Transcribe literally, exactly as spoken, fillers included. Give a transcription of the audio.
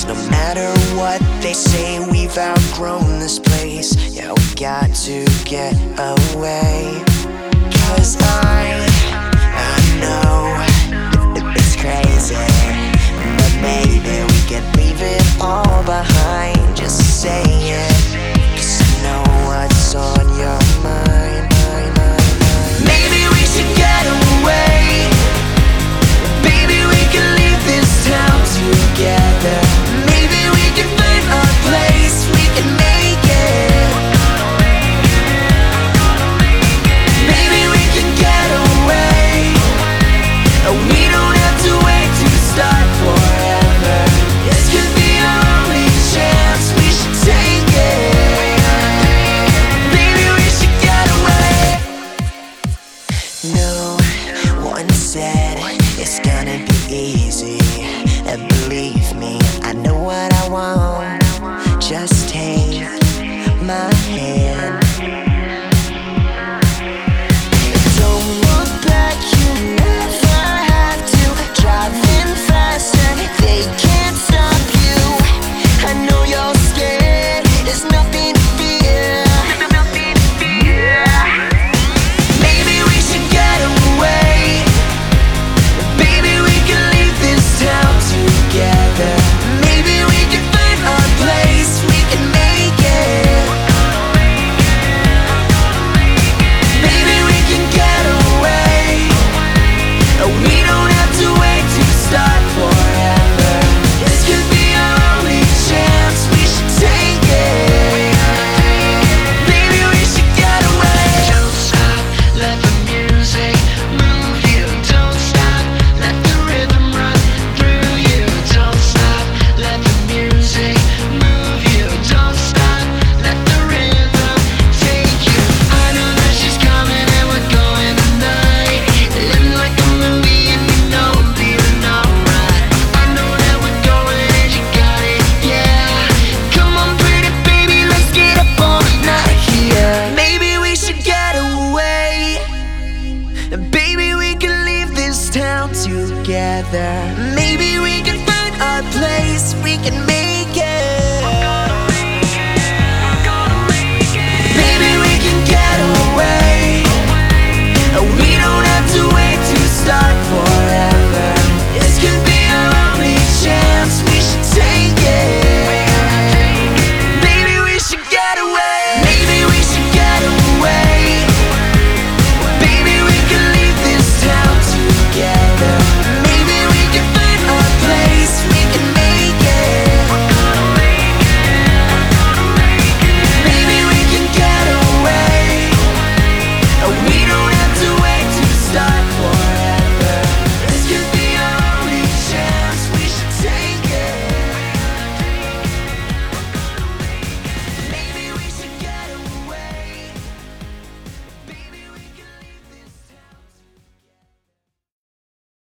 No matter what they say, we've outgrown this place. Yeah, we got to get away. Cause I, I know it's crazy, but maybe we can leave it all behind. Just say it, cause I know what's on your mind, mind, mind, mind. Maybe we should get away. Baby, we can leave this town together. Maybe we can find a place we can make it. Maybe we can get away. We don't have to wait to start forever. This could be our only chance, we should take it. Maybe we should get away. No one said it's gonna be easy, and believe me, I know what I want. Just take my hand. Don't look back, you never have to. Driving faster, they can't stop you. I know you're scared, there's nothing to fear. Maybe we should get away. Baby, we can leave this town together. Maybe we can find a place we can make it. Maybe we can get away. We don't have to wait to start forever. This could be our only chance, we should take it. Maybe we should get away. Don't stop, let the music move you. Don't stop, let the rhythm run through you. Don't stop, let the music move you. Don't stop, let the rhythm take you. I know that she's coming and we're going tonight. Living like a movie and you know I'm feeling alright. I know that we're going and you got it, yeah. Come on pretty baby, let's get up all night here. Maybe we should get away. And baby, we can leave this town together. Maybe we can find a place we can make